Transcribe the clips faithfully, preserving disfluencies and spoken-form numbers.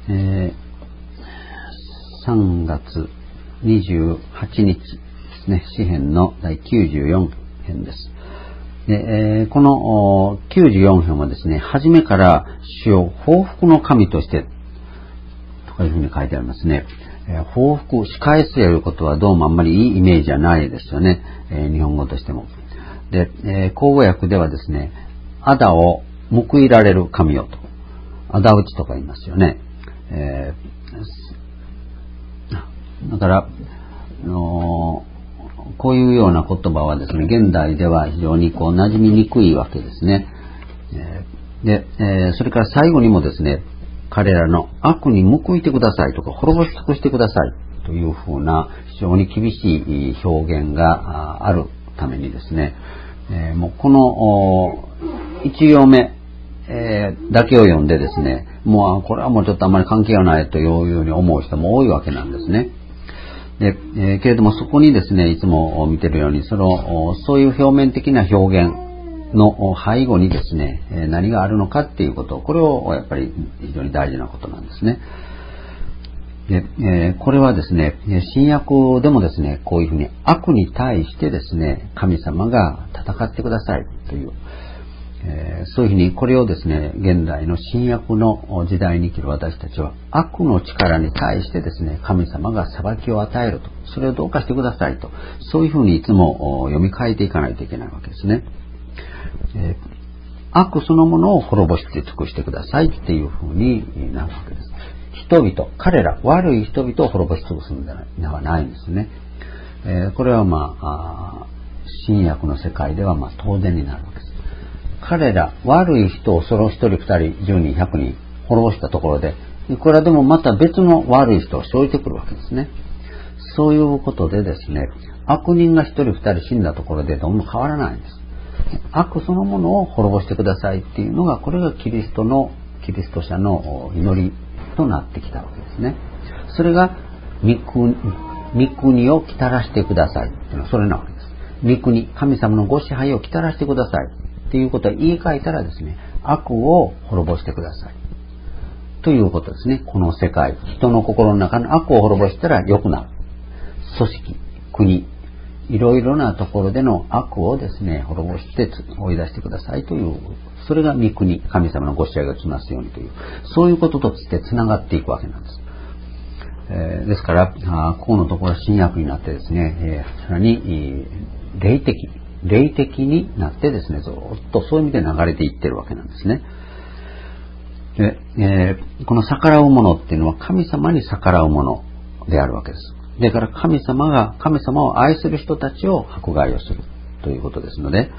えー、さんがつにじゅうはちにちですね、詩編のだいきゅうじゅうよんへんです。でえー、このきゅうじゅうよんへんはですね、初めから主を報復の神としてというふうに書いてありますね。えー、報復、仕返すということはどうもあんまりいいイメージじゃないですよね、えー、日本語としても。で、えー、口語訳ではですね、仇を報いられる神よと、仇討ちとか言いますよね。えー、だから、あのー、こういうような言葉はですね、現代では非常にこう馴染みにくいわけですね。えー、で、えー、それから最後にもですね、彼らの悪に報いてくださいとか滅ぼし尽くしてくださいというふうな非常に厳しい表現があるためにですね、えー、もうこの一行目、えー、だけを読んでですね、もうこれはもうちょっとあんまり関係がないというように思う人も多いわけなんですね。で、えー、けれどもそこにですね、いつも見てるようにそのそういう表面的な表現の背後にですね、何があるのかっていうこと、これをやっぱり非常に大事なことなんですね。で、えー、これはですね、新約でもですね、こういうふうに悪に対してですね、神様が戦ってくださいという、えー、そういうふうにこれをですね、現代の新約の時代に生きる私たちは悪の力に対してですね、神様が裁きを与えると、それをどうかしてくださいと、そういうふうにいつも読み替えていかないといけないわけですね。えー、悪そのものを滅ぼして尽くしてくださいっていうふうになるわけです。人々、彼ら、悪い人々を滅ぼし尽くすのではないんですね。えー、これはまあ、あ新約の世界ではまあ当然になるわけです。彼ら、悪い人をその一人二人、十人、百人滅ぼしたところで、いくらでもまた別の悪い人を生じてくるわけですね。そういうことでですね、悪人が一人二人死んだところでどうも変わらないんです。悪そのものを滅ぼしてくださいっていうのが、これがキリストのキリスト者の祈りとなってきたわけですね。それが御国、御国を来たらしてくださいっていうのはそれなわけです。御国、神様のご支配を来たらしてくださいっていうことは言い換えたらですね、悪を滅ぼしてくださいということですね。この世界、人の心の中の悪を滅ぼしたら良くなる。組織、国、いろいろなところでの悪をですね、滅ぼして追い出してくださいという、それが御国、神様のご支配が来ますようにという、そういうこととしてつながっていくわけなんです。えー、ですから、あここのところは新約になってですね、えー、さらに、えー、霊的、霊的になってですね、ずっとそういう意味で流れていってるわけなんですね。で、えー、この逆らうものっていうのは神様に逆らうものであるわけです。だから神様が、神様を愛する人たちを迫害をするということですので、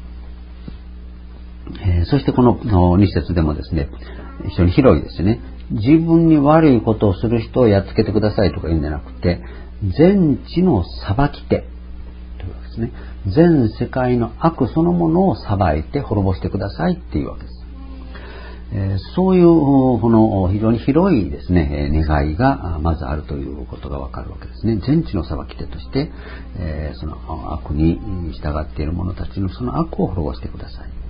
えー、そしてこのに節でもですね、非常に広いですね。自分に悪いことをする人をやっつけてくださいとか言うんじゃなくて、全地の裁き手というわけですね。全世界の悪そのものを裁いて滅ぼしてくださいっていうわけです。えー、そういうこの非常に広いですね、願いがまずあるということがわかるわけですね。全地の裁き手として、えー、その悪に従っている者たちのその悪を滅ぼしてください。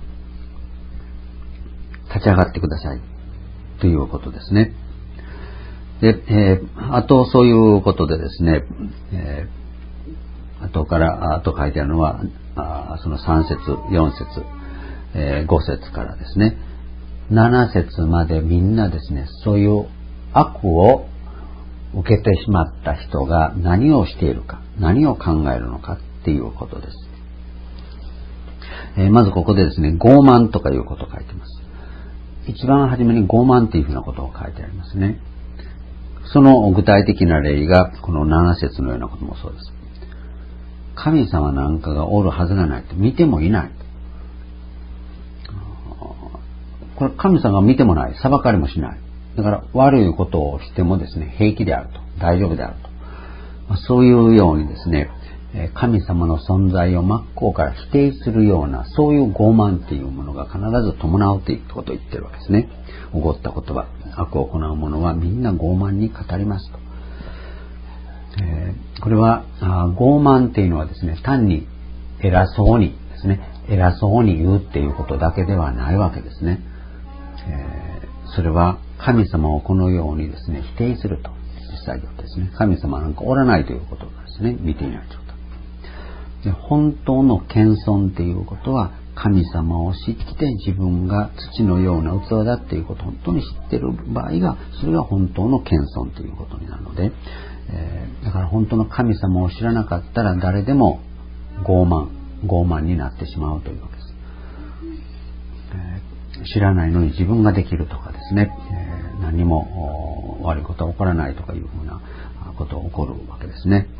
立ち上がってくださいということですね。で、えー、あとそういうことでですね、えー、後から後書いてあるのはあそのさん節、よん節、えー、ご節からですね、なな節までみんなですね、そういう悪を受けてしまった人が何をしているか、何を考えるのかっていうことです。えー、まずここでですね、傲慢とかいうことを書いています。一番初めに傲慢というふうなことを書いてありますね。その具体的な例がこのなな節のようなこともそうです。神様なんかがおるはずがないと、見てもいない。これ神様が見てもない、裁かれもしない。だから悪いことをしてもですね、平気であると、大丈夫であると。そういうようにですね、神様の存在を真っ向から否定するような、そういう傲慢っていうものが必ず伴うということを言ってるわけですね。おごった言葉、悪を行う者はみんな傲慢に語りますと。えー、これは傲慢っていうのはですね、単に偉そうにですね、偉そうに言うっていうことだけではないわけですね。えー、それは神様をこのようにですね、否定すると。実際はですね、神様なんかおらないということがですね、見ていない状態。で、本当の謙遜っていうことは、神様を知って自分が土のような器だっていうことを本当に知っている場合が、それが本当の謙遜ということになるので、えー、だから本当の神様を知らなかったら誰でも傲慢、傲慢になってしまうというわけです。えー、知らないのに自分ができるとかですね、えー、何も悪いことは起こらないとかいうふうなことが起こるわけですね。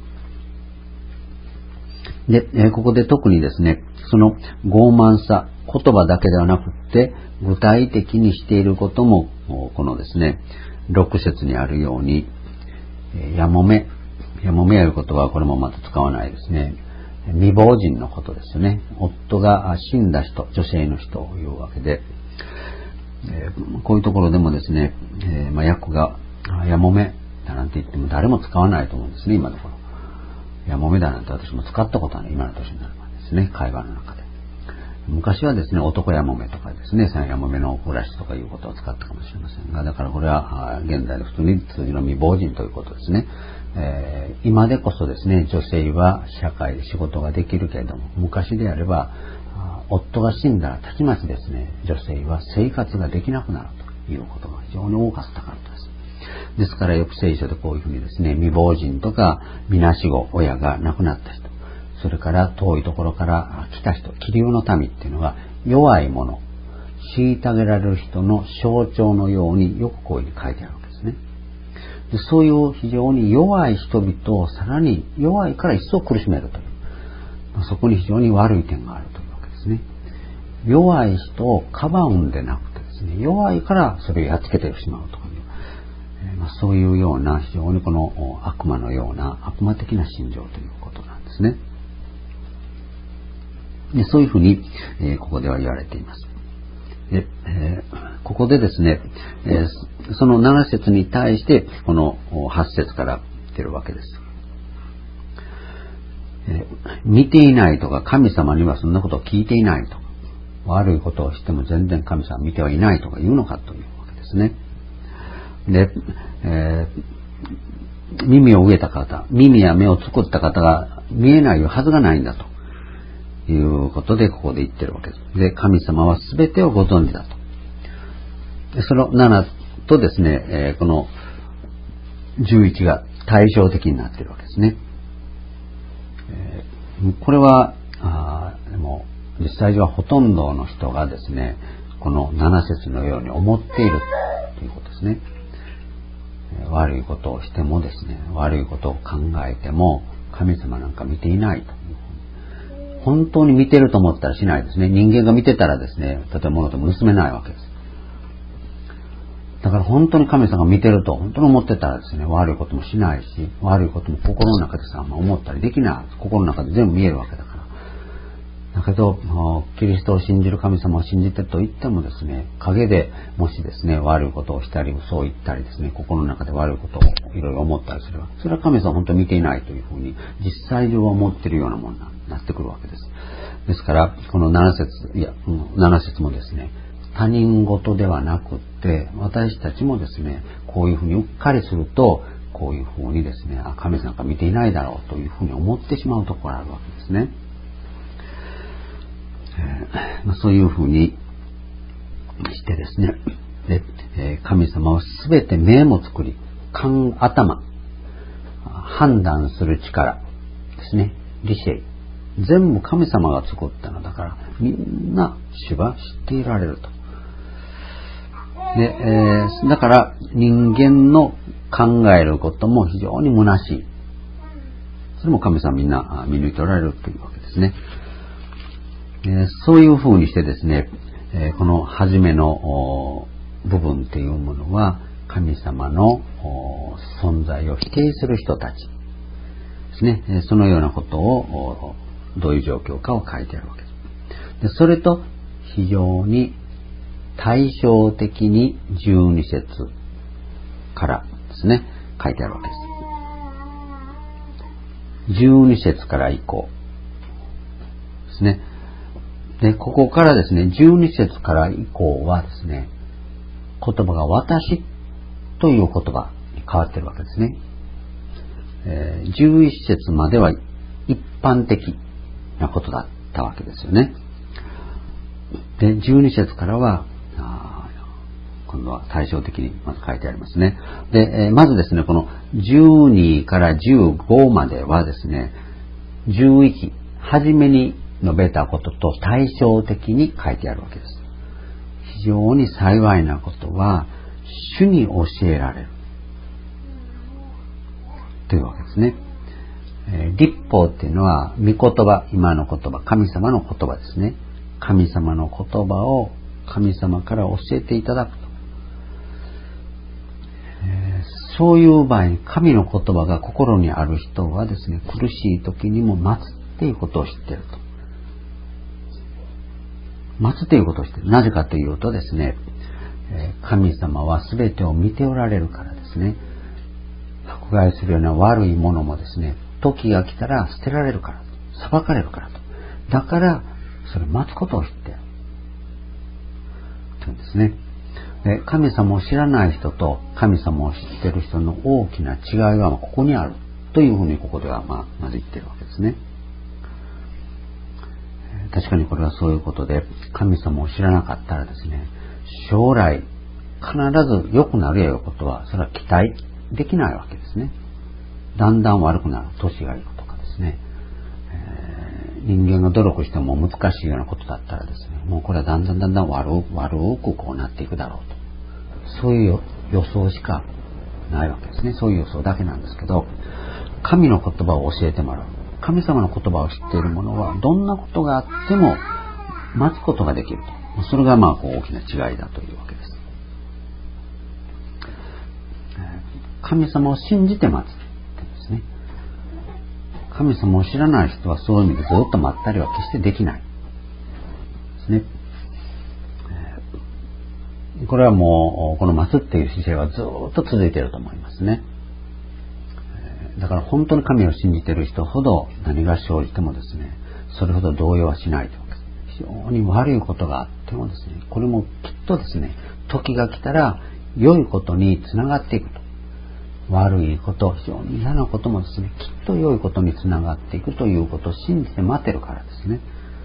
で、えー、ここで特にですね、その傲慢さ、言葉だけではなくって具体的にしていることもこのですね、ろく節にあるように、やもめ、やもめやいう言葉はこれもまた使わないですね。未亡人のことですよね。夫が死んだ人、女性の人を言うわけで、えー、こういうところでもですね、えーまあ、訳がやもめだなんて言っても誰も使わないと思うんですね、今のところ。やもめだなんて私も使ったことはない、今の年になるまでですね、会話の中で。昔はですね、男やもめとかですね、三やもめの暮らしとかいうことを使ったかもしれませんが、だからこれは現代の普通に通じの未亡人ということですね。えー、今でこそですね、女性は社会で仕事ができるけれども、昔であれば、夫が死んだらたちまちですね、女性は生活ができなくなるということが非常に多かったからです。ですからよく聖書でこういうふうにですね、未亡人とかみなしご、親が亡くなった人、それから遠いところから来た人、気流の民っていうのは弱い者、虐げられる人の象徴のようによくこういうふうに書いてあるわけですね。で、そういう非常に弱い人々をさらに弱いから一層苦しめるという、そこに非常に悪い点があるというわけですね。弱い人をかばうんでなくてですね、弱いからそれをやっつけてしまうとかいう、えーまあ、そういうような非常にこの悪魔のような悪魔的な心情ということなんですね。で、そういうふうに、えー、ここでは言われています。で、えー、ここでですね、えー、そのなな節に対してこのはち節から言ってるわけです。えー、見ていないとか神様にはそんなことを聞いていないとか、悪いことをしても全然神様は見てはいないとか言うのかというわけですね。で、えー、耳を植えた方、耳や目を作った方が見えないはずがないんだということでここで言ってるわけです。で、神様は全てをご存知だと。で、そのななとですね、えー、このじゅういちが対照的になっているわけですね。えー、これはあでも実際上はほとんどの人がですね、このなな節のように思っているということですね。えー、悪いことをしてもですね、悪いことを考えても神様なんか見ていないと。本当に見てると思ったらしないですね。人間が見てたらですね、建物でも盗めないわけです。だから本当に神様が見てると本当に思ってたらですね、悪いこともしないし、悪いことも心の中でさ、思ったりできない。心の中で全部見えるわけだから。だけど、キリストを信じる神様を信じてると言ってもですね、陰でもしですね、悪いことをしたり、嘘を言ったりですね、心の中で悪いことをいろいろ思ったりすれば、それは神様は本当に見ていないというふうに、実際上は思っているようなものになってくるわけです。ですから、このなな節、いや、なな節もですね、他人事ではなくって、私たちもですね、こういうふうにうっかりすると、こういうふうにですね、あ、神様なんか見ていないだろうというふうに思ってしまうところがあるわけですね。えーまあ、そういうふうにしてですね、で、えー、神様はすべて目も作り、勘、頭、判断する力ですね、理性、全部神様が作ったのだから、みんな主は知っていられると。で、えー、だから人間の考えることも非常に虚しい。それも神様みんな見抜いておられるというわけですね。えー、そういうふうにしてですね、えー、この初めの部分っていうものは神様の存在を否定する人たちですね。えー、そのようなことをどういう状況かを書いてあるわけです。で、それと非常に対照的にじゅうに節からですね、書いてあるわけです。じゅうに節から以降ですね。で、ここからですね、じゅうに節から以降はですね、 言葉が私という言葉に変わっているわけですね。えー、じゅういっ節までは一般的なことだったわけですよね。で、じゅうに節からは、今度は対照的にまず書いてありますね。で、えー、まずですね、このじゅうにからじゅうごまではですね、じゅういち、はじめに述べたことと対照的に書いてあるわけです。非常に幸いなことは、主に教えられるというわけですね。えー、律法っていうのは、御言葉、今の言葉、神様の言葉ですね。神様の言葉を神様から教えていただくと。えー、そういう場合に神の言葉が心にある人はですね、苦しい時にも待つっていうことを知っていると。待つということを知っている。なぜかというとですね、神様は全てを見ておられるからですね。迫害するような悪いものもですね、時が来たら捨てられるから、裁かれるからと。だから、それを待つことを知っている。というんですね。で、神様を知らない人と神様を知っている人の大きな違いはここにあるというふうにここではまあまず言っているわけですね。確かにこれはそういうことで、神様を知らなかったらですね、将来必ず良くなるようなことはそれは期待できないわけですね。だんだん悪くなる、年がいくとかですね、えー、人間が努力しても難しいようなことだったらですね、もうこれはだんだんだんだん悪く悪くこうなっていくだろうと、そういう予想しかないわけですね。そういう予想だけなんですけど、神の言葉を教えてもらう、神様の言葉を知っている者はどんなことがあっても待つことができると。それがまあこう大きな違いだというわけです。神様を信じて待つってですね。神様を知らない人はそういう意味でずっと待ったりは決してできないですね。これはもうこの待つっていう姿勢はずっと続いていると思いますね。だから本当に神を信じている人ほど何が生じてもですね、それほど動揺はしないというわけです。非常に悪いことがあってもですね、これもきっとですね、時が来たら良いことにつながっていくと。悪いこと、非常に嫌なこともですね、きっと良いことにつながっていくということを信じて待ってるからですね。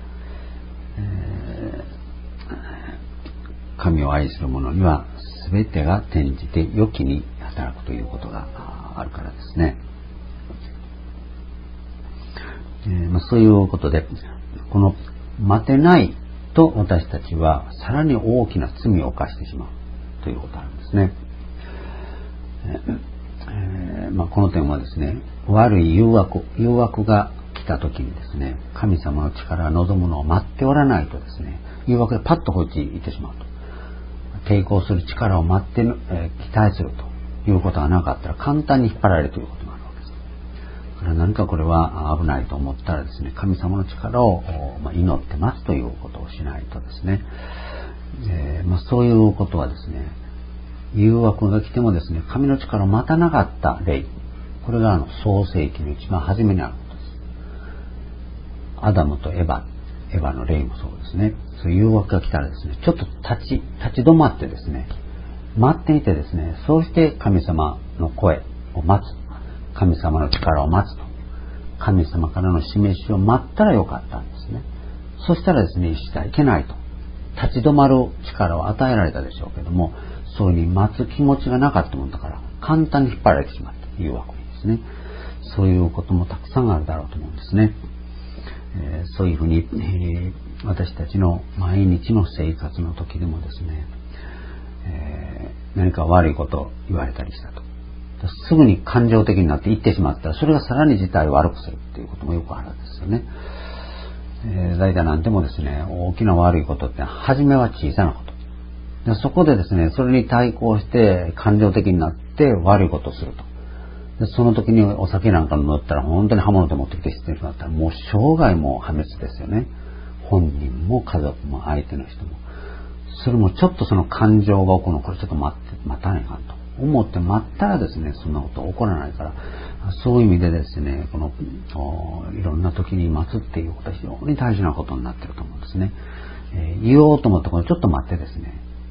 えー、神を愛する者には全てが転じて良きに働くということがあるからですね。えーまあ、そういうことで、この待てないと私たちはさらに大きな罪を犯してしまうということなんですね。えーまあ、この点はですね、悪い誘惑誘惑が来た時にですね、神様の力が望むのを待っておらないとですね、誘惑でパッと放置いってしまうと、抵抗する力を待って、えー、期待するということがなかったら簡単に引っ張られるということがあるわけです。だから何かこれは危ないと思ったらですね、神様の力を、まあ、祈って待つということをしないとですね、えーまあ、そういうことはですね、誘惑が来てもですね、神の力を待たなかった例、これがあの創世記の一番初めにあることです。アダムとエバ、エバの例もそうですね。そういう誘惑が来たらですね、ちょっと立ち立ち止まってですね、待っていてですね、そうして神様の声を待つ、神様の力を待つと、神様からの示しを待ったらよかったんですね。そしたらですね、してはいけないと、立ち止まる力を与えられたでしょうけども、そういうふうに待つ気持ちがなかったもんだから簡単に引っ張られてしまった誘惑にですね、そういうこともたくさんあるだろうと思うんですね。えー、そういうふうに、えー、私たちの毎日の生活の時でもですね、えー、何か悪いことを言われたりしたと、すぐに感情的になって言ってしまったら、それがさらに事態を悪くするっていうこともよくあるんですよね。えー、大体何でもですね、大きな悪いことって初めは小さなこと、でそこでですね、それに対抗して感情的になって悪いことをすると。でその時にお酒なんか飲ったら本当に刃物で持ってきて捨てるんだったら、もう生涯も破滅ですよね。本人も家族も相手の人も。それもちょっとその感情が起こるの、これちょっと待って待たないかんと思って待ったらですね、そんなこと起こらないから、そういう意味でですね、このいろんな時に待つっていうことは非常に大事なことになっていると思うんですね。えー、言おうと思ったらちょっと待ってですね、え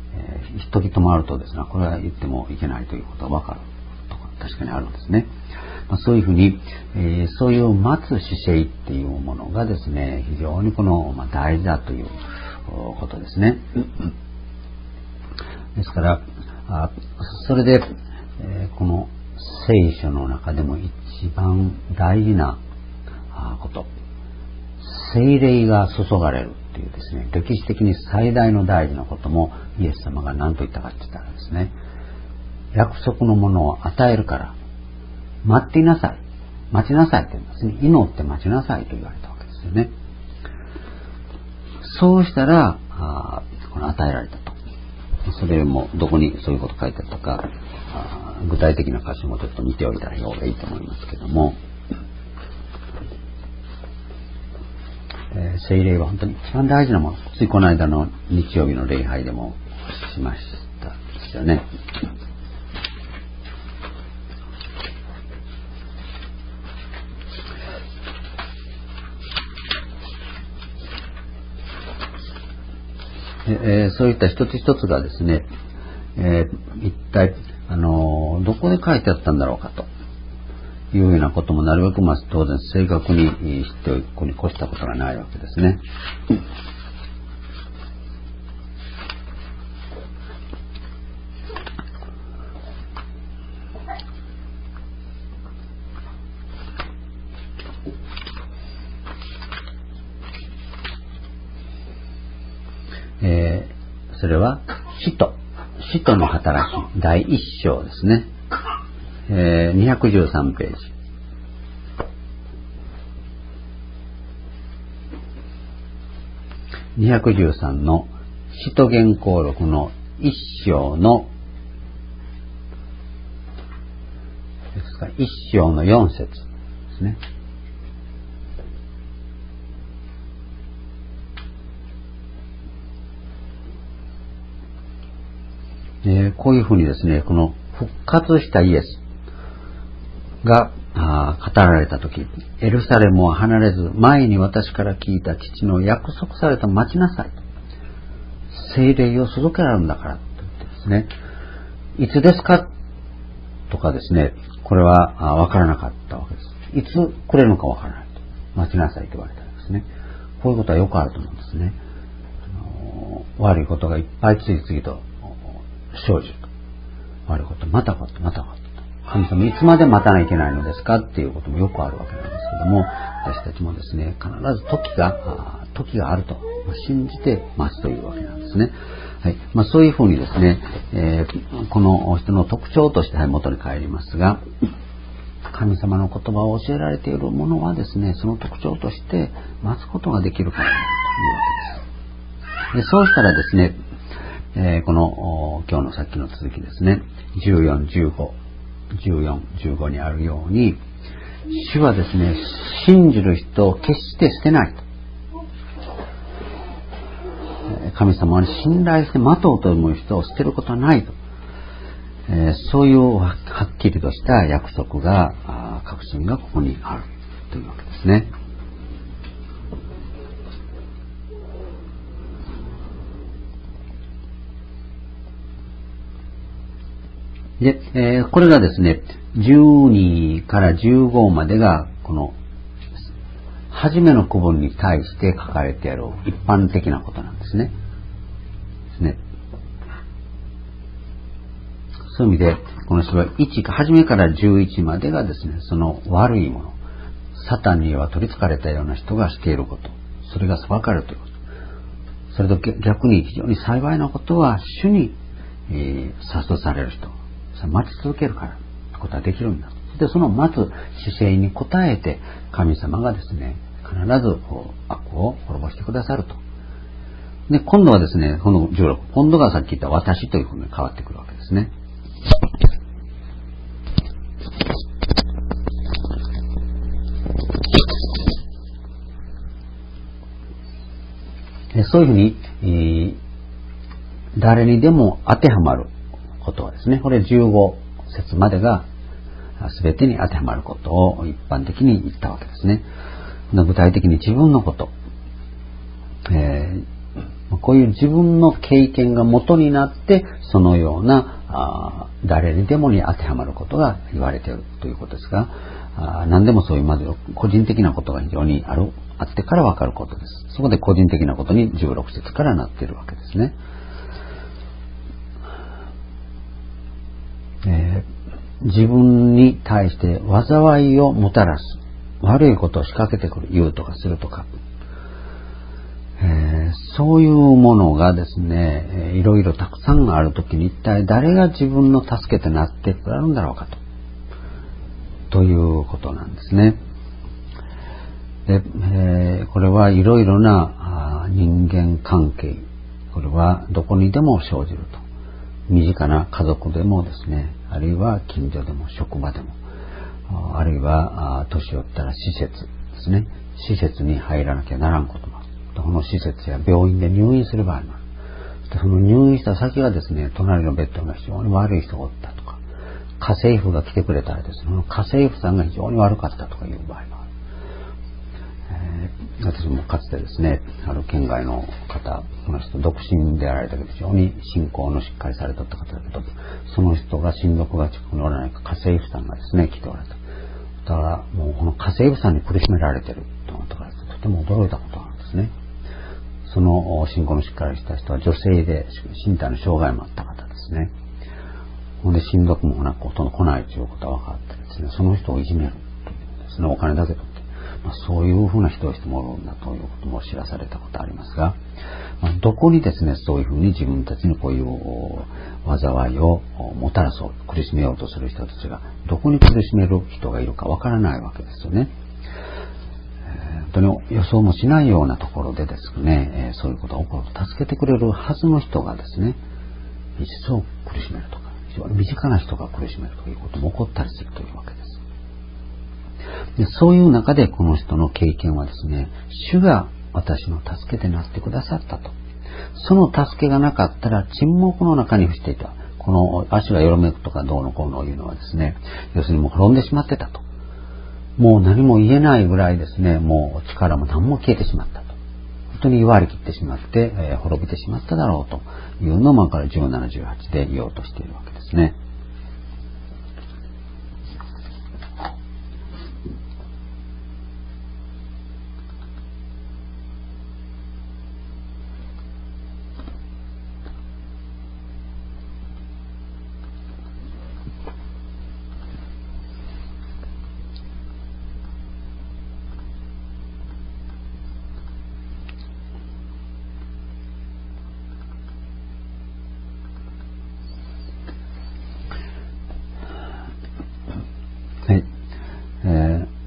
一時止まるとですね、これは言ってもいけないということが分かるとか確かにあるんですね。まあ、そういうふうに、えー、そういう待つ姿勢っていうものがですね、非常にこの、まあ、大事だということですね。ですから、あそれで、えー、この聖書の中でも一番大事なこと、聖霊が注がれるっていうですね、歴史的に最大の大事なこともイエス様が何と言ったかって言ったらですね、約束のものを与えるから待っていなさい、待ちなさいって言うんですね。祈って待ちなさいと言われたわけですよね。そうしたらあこの与えられたと。それもどこにそういうこと書いてあったか、あ具体的な箇所もちょっと見ておいた方がいいと思いますけども、えー、聖霊は本当に一番大事なもの。ついこの間の日曜日の礼拝でもしましたですよね。えー、そういった一つ一つがですね、えー、一体、あのー、どこで書いてあったんだろうかというようなこともなるべくまず当然正確に知っておくに越したことがないわけですね。えー、それは使徒使徒の働きだいいっ章ですね。えー、にひゃくじゅうさんページ。にひゃくじゅうさんの使徒原稿録のいっ章のですか、いっ章のよん節ですね。えー、こういうふうにですね、この復活したイエスが語られたとき、エルサレムを離れず前に私から聞いた父の約束された待ちなさい。聖霊を授けられるんだからと言ってですね、いつですかとかですね、これは分からなかったわけです。いつくれるのか分からないと。待ちなさいと言われたんですね。こういうことはよくあると思うんですね。あの悪いことがいっぱい次々と生じると。悪いこと、またこと、またこと。神様いつまで待たなきゃいけないのですかっていうこともよくあるわけなんですけども、私たちもですね、必ず時が、時があると信じて待つというわけなんですね。はい。まあそういうふうにですね、えー、この人の特徴として元に帰りますが、神様の言葉を教えられているものはですね、その特徴として待つことができるからというわけです。でそうしたらですね、えー、この今日のさっきの続きですね、じゅうよん、じゅうご、じゅうよん、じゅうごにあるように、主はですね、信じる人を決して捨てないと。神様に信頼して待とうと思う人を捨てることはないと。えー、そういうはっきりとした約束が、確信がここにあるというわけですね。で、えー、これがですね、じゅうにからじゅうごまでが、この、初めの区分に対して書かれている一般的なことなんですね。ですね。そういう意味で、この人はいち、初めからじゅういちまでがですね、その悪いもの、サタンには取り憑かれたような人がしていること、それが裁かれるということ。それと逆に非常に幸いなことは、主に、えー、諭される人。待ち続けるからということはできるんだ。でその待つ姿勢に応えて神様がですね、必ずこう悪を滅ぼしてくださると。で今度はですね、このじゅうろく、今度がさっき言った私というふうに変わってくるわけですね。でそういうふうに、えー、誰にでも当てはまることはですね、これじゅうご節までが全てに当てはまることを一般的に言ったわけですね。具体的に自分のこと、えー、 こういう自分の経験が元になってそのようなあ誰にでもに当てはまることが言われているということですが、あ何でもそういうまず個人的なことが非常にあるあってから分かることです。そこで個人的なことにじゅうろく節からなっているわけですね。えー、自分に対して災いをもたらす、悪いことを仕掛けてくる、言うとかするとか、えー、そういうものがですね、えー、いろいろたくさんあるときに一体誰が自分の助けとなってくれるんだろうかと、ということなんですね。で、えー、これはいろいろな人間関係、これはどこにでも生じると。身近な家族でもですね、あるいは近所でも職場でも、あるいは年寄ったら施設ですね、施設に入らなきゃならんこともある。この施設や病院で入院する場合もある。その入院した先がですね、隣のベッドが非常に悪い人がおったとか、家政婦が来てくれたらですね、その家政婦さんが非常に悪かったとかいう場合もある。えー、私もかつてですね、ある県外の方、この人独身であられたけど非常に信仰のしっかりされた方だけど、その人が親族が近くにおらないか家政婦さんがですね来ておられた。だからもうこの家政婦さんに苦しめられていると思ったからとても驚いたことなんですね。その信仰のしっかりした人は女性で身体の障害もあった方ですね。ほんで親族もなくほとんど来ないということは分かってですね、その人をいじめるというですね、お金だけ取って、まあ、そういうふうなひどい人もおるんだということも知らされたことありますが、まあ、どこにですねそういうふうに自分たちにこういう災いをもたらそう苦しめようとする人たちがどこに苦しめる人がいるかわからないわけですよね。本当に予想もしないようなところでですね、そういうことが起こると助けてくれるはずの人がですね実を苦しめるとか非常に身近な人が苦しめるということも起こったりするというわけです。でそういう中でこの人の経験はですね、主が私の助けてなってくださったと。その助けがなかったら沈黙の中に伏していた。この足がよろめくとかどうのこうのいうのはですね、要するにもう滅んでしまってたと。もう何も言えないぐらいですね、もう力も何も消えてしまったと。本当に弱り切ってしまって、えー、滅びてしまっただろうというのをまあからじゅうなな、じゅうはちで言おうとしているわけですね。はい。えー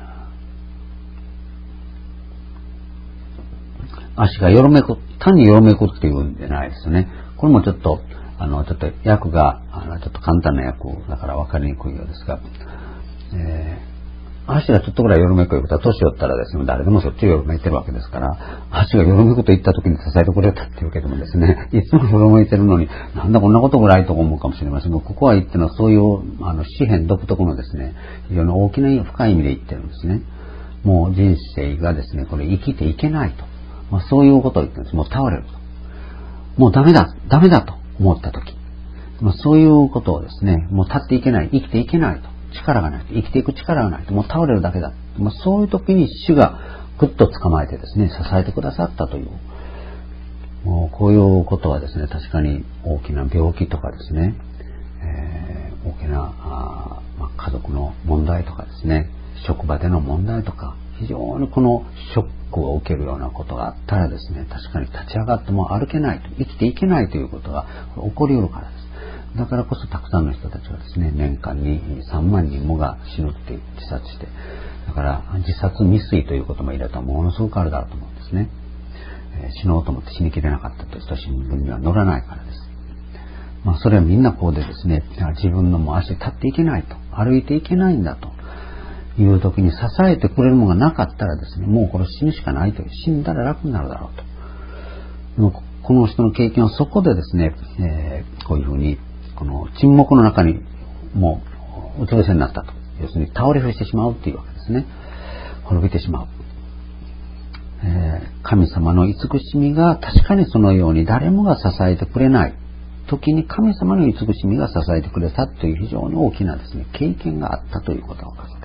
足がよろめく、単によろめくっていうんじゃないですね。これもちょっと、あの、ちょっと訳が、あの、ちょっと簡単な訳だから分かりにくいようですが、えー、足がちょっとぐらいよろめくいうことは、年寄ったらですね、誰でもそっちをよろめいてるわけですから、足がよろめくと言った時に支えてくれたっていうけどもですね、いつもよろめいてるのに、なんだこんなことぐらいと思うかもしれませんが、ここは言ってるのはそういう、あの、詩篇独特のですね、非常に大きな深い意味で言ってるんですね。もう人生がですね、これ生きていけないと。まあ、そういうことを言ってるんです。もう倒れると。もうダメだ、ダメだと思ったとき。まあ、そういうことをですね、もう立っていけない、生きていけないと。力がないと。生きていく力がないと。もう倒れるだけだ。まあ、そういうときに主がぐっと捕まえてですね、支えてくださったという。もうこういうことはですね、確かに大きな病気とかですね、えー、大きなあ、まあ、家族の問題とかですね、職場での問題とか、非常にこのショックを受けるようなことがあったらですね、確かに立ち上がっても歩けないと、生きていけないということが起こり得るからです。だからこそたくさんの人たちはですね、年間にさんまんにんもが死ぬって自殺して、だから自殺未遂ということも入れたらものすごくあるだろうと思うんですね。えー、死のうと思って死にきれなかったという人は新聞には載らないからです。まあそれはみんなこうでですね、自分のもう足立っていけないと、歩いていけないんだと。いう時に支えてくれるものがなかったらですね、もうこれ死ぬしかないという、死んだら楽になるだろうと。もうこの人の経験はそこでですね、えー、こういうふうにこの沈黙の中にもううつ伏せになったと、要するに倒れ伏してしまうっていうわけですね。滅びてしまう。 えー、神様の慈しみが確かにそのように誰もが支えてくれない時に神様の慈しみが支えてくれたという非常に大きなですね経験があったということがわかるんです。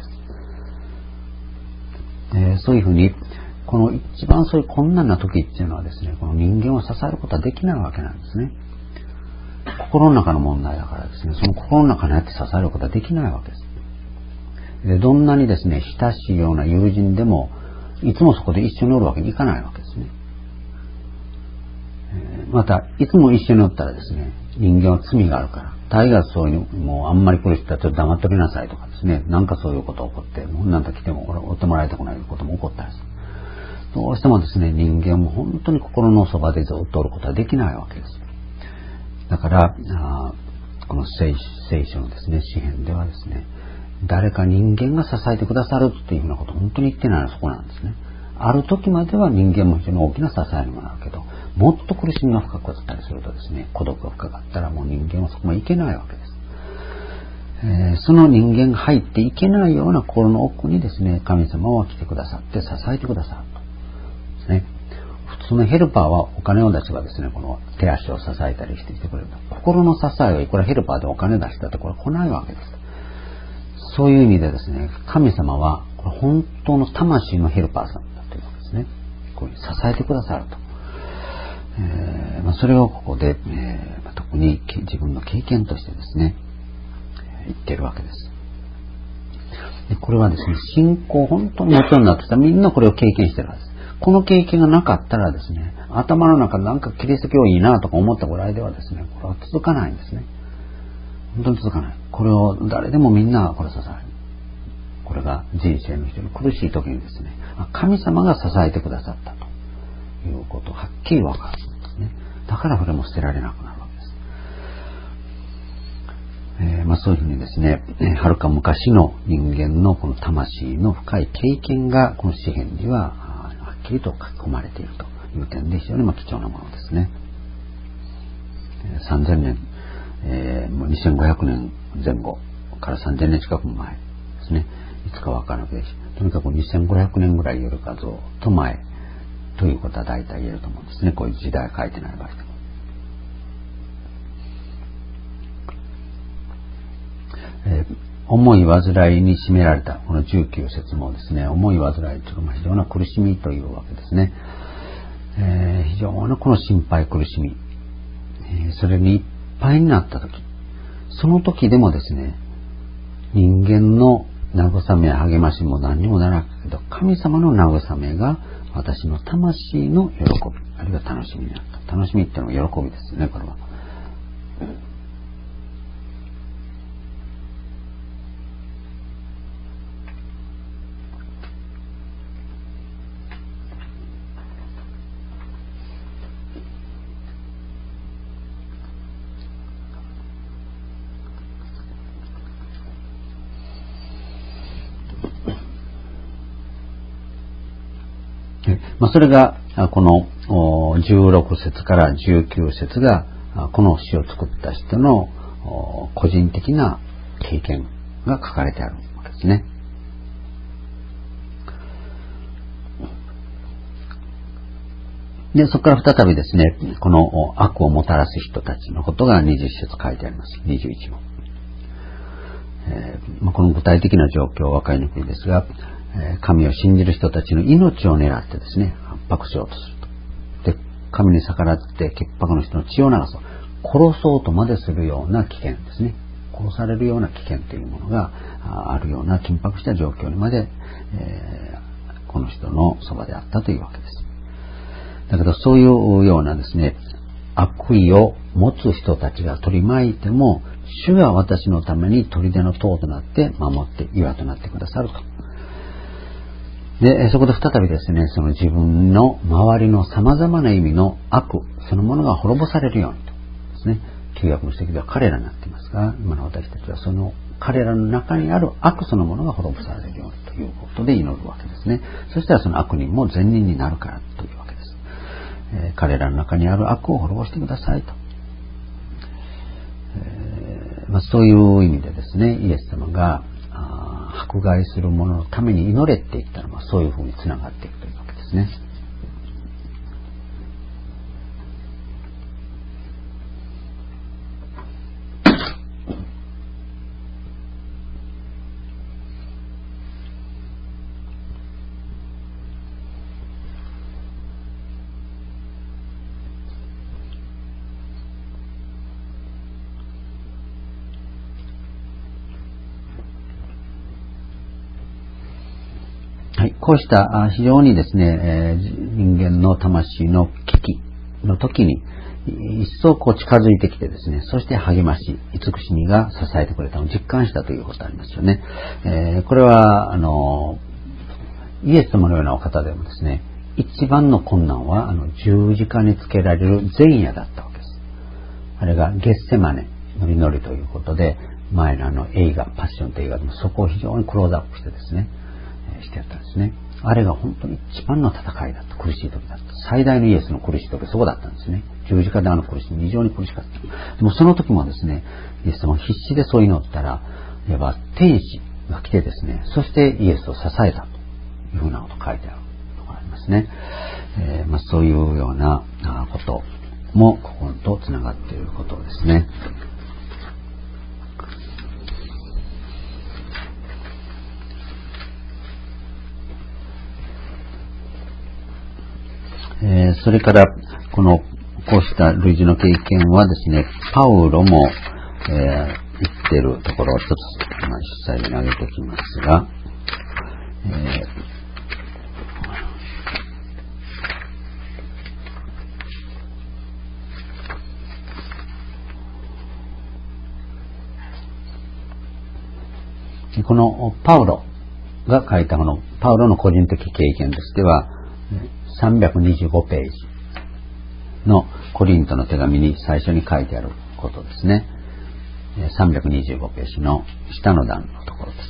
えー、そういうふうにこの一番そういう困難な時っていうのはですね、この人間を支えることはできないわけなんですね。心の中の問題だからですね、その心の中にあって支えることはできないわけです。でどんなにですね親しいような友人でもいつもそこで一緒におるわけにいかないわけですね。またいつも一緒におったらですね、人間は罪があるから大概そういうもうあんまり来る人はちょっと黙っておきなさいとかですね、なんかそういうことが起こってもうなんか来ても追ってもらいたくないことも起こったりする。どうしてもですね人間も本当に心のそばでずっとおることはできないわけです。だからあこの聖書のですね詩篇ではですね、誰か人間が支えてくださるっていうふうなことを本当に言ってないのはそこなんですね。ある時までは人間も非常に大きな支えにもなるけど、もっと苦しみが深かったりするとですね、孤独が深かったらもう人間はそこまでいけないわけです。えー、その人間が入っていけないような心の奥にですね、神様は来てくださって支えてくださるとですね。普通のヘルパーはお金を出せばですね、この手足を支えたりしてきてくれると。心の支えをいくらヘルパーでお金出したってこれ来ないわけです。そういう意味でですね、神様はこれ本当の魂のヘルパーさんだというわけですね。こういう支えてくださると。えーまあ、それをここで、えーまあ、特に自分の経験としてですね、言っているわけです。でこれはですね、信仰本当にもちろんなってきたらみんなこれを経験してるはずです。この経験がなかったらですね、頭の中なんかキリスト教いいなとか思ったぐらいではですね、これは続かないんですね。本当に続かない。これを誰でもみんなこれ支える。これが人生の非常に苦しい時にですね、神様が支えてくださったということをはっきり分かるんですね。だからこれも捨てられなくなるわけです。えーまあ、そういうふうにですね、はるか昔の人間のこの魂の深い経験がこの詩篇にははっきりと書き込まれているという点で非常にまあ貴重なものですね。さんぜんねん、えー、もうにせんごひゃくねんぜん後からさんぜんねん近く前ですね。いつかわからなくて、とにかくにせんごひゃくねんぐらいよるかぞと前ということは大体言えると思うんですね。こういう時代書いてない場合でも。えー、重い患いに占められたこのじゅうきゅう節もですね、重い患いというか非常な苦しみというわけですね。えー、非常なこの心配苦しみ、えー、それにいっぱいになった時、その時でもですね、人間の慰めや励ましも何にもならなかったけど、神様の慰めが私の魂の喜び、あるいは楽しみになった。楽しみっていうのは喜びですね、これは。まあ、それがこのじゅうろく節からじゅうきゅう節がこの詩を作った人の個人的な経験が書かれてあるわけですね。で、そこから再びですね、この悪をもたらす人たちのことがにじゅっ節書いてあります。にじゅういちも。えーまあ、この具体的な状況は分かりにくいですが、神を信じる人たちの命を狙ってですね、圧迫しようとすると。で、神に逆らって潔白の人の血を流そう。殺そうとまでするような危険ですね。殺されるような危険というものがあるような緊迫した状況にまで、えー、この人のそばであったというわけです。だけどそういうようなですね、悪意を持つ人たちが取り巻いても、主が私のために砦の塔となって守って岩となってくださると。で、そこで再びですね、その自分の周りの様々な意味の悪そのものが滅ぼされるようにとですね、旧約の指摘では彼らになっていますが、今の私たちはその彼らの中にある悪そのものが滅ぼされるようにということで祈るわけですね。そしたらその悪人も善人になるからというわけです。えー、彼らの中にある悪を滅ぼしてくださいと。えーまあ、そういう意味でですね、イエス様が迫害する者のために祈れって言ったら、まあ、そういうふうにつながっていくというわけですね。 はい、こうした非常にですね、えー、人間の魂の危機の時に一層こう近づいてきてですね、そして励まし、慈しみが支えてくれたのを実感したということがありますよね。えー、これはあのイエス様のようなお方でもですね、一番の困難はあの十字架につけられる前夜だったわけです。あれがゲッセマネの祈りということで、前のあの映画、パッションという映画でもそこを非常にクローズアップしてですね、してやったんですね。あれが本当に一番の戦いだった。苦しい時だった。最大のイエスの苦しい時はそこだったんですね。十字架であの苦しみ、非常に苦しかった。でもその時もですね、イエス様は必死でそう祈ったら、いわば天使が来てですね、そしてイエスを支えたというふうなことが書いてあるところがありますね。えーまあ、そういうようなこともこことつながっていることですね。えー、それからこのこうした類似の経験はですね、パウロも、えー、言っているところを一つ、まあ、実際に挙げておきますが、えー、このパウロが書いたこのパウロの個人的経験としてはさんびゃくにじゅうごページのコリントの手紙に最初に書いてあることですね。さんびゃくにじゅうごページの下の段のところです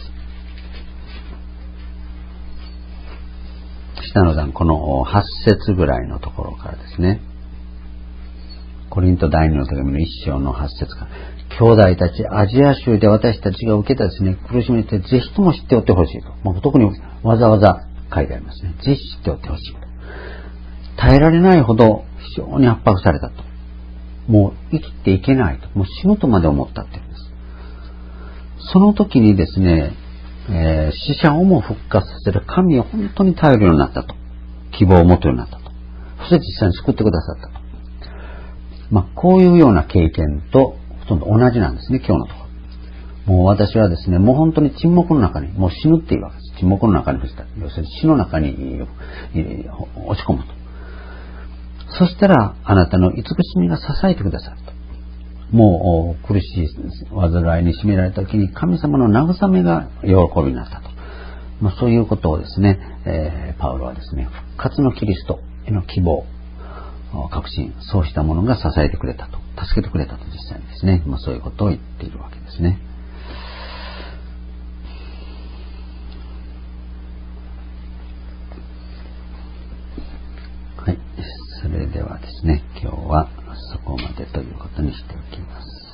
。下の段、このはち節ぐらいのところからですね。コリント第二の手紙の一章のはち節から、兄弟たち、アジア州で私たちが受けたですね、苦しみについてぜひとも知っておってほしいと。まあ、特にわざわざ書いてありますね。ぜひ知っておってほしいと。耐えられないほど非常に圧迫されたと。もう生きていけないと。もう死ぬとまで思ったっていうんです。その時にですね、えー、死者をも復活させる神を本当に頼るようになったと。希望を持つようになったと。そして実際に救ってくださったと。まあ、こういうような経験とほとんど同じなんですね、今日のところ。もう私はですね、もう本当に沈黙の中に、もう死ぬっていうわけです。沈黙の中に落ちた。要するに死の中に落ち込むと。そしたら、あなたの慈しみが支えてくださると。もう苦しい煩いに占められた時に神様の慰めが喜びになったと。まあ、そういうことをですね、えー、パウロはですね、復活のキリストへの希望、確信、そうしたものが支えてくれたと、助けてくれたと実際にですね、まあ、そういうことを言っているわけですね。はい、それではですね、今日はそこまでということにしておきます。